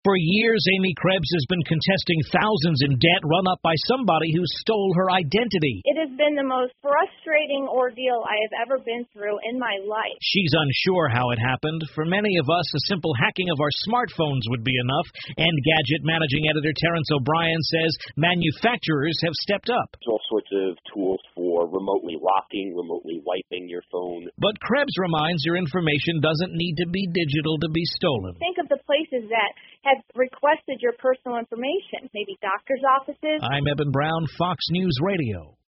For years, Amy Krebs has been contesting thousands in debt run up by somebody who stole her identity. It has been the most frustrating ordeal I have ever been through in my life. She's unsure how it happened. For many of us, a simple hacking of our smartphones would be enough. Engadget managing editor Terrence O'Brien says manufacturers have stepped up. There's all sorts of tools for remotely locking, remotely wiping your phone. But Krebs reminds your information doesn't need to be digital to be stolen. Think of the places that have requested your personal information, maybe doctor's offices. I'm Eben Brown, Fox News Radio.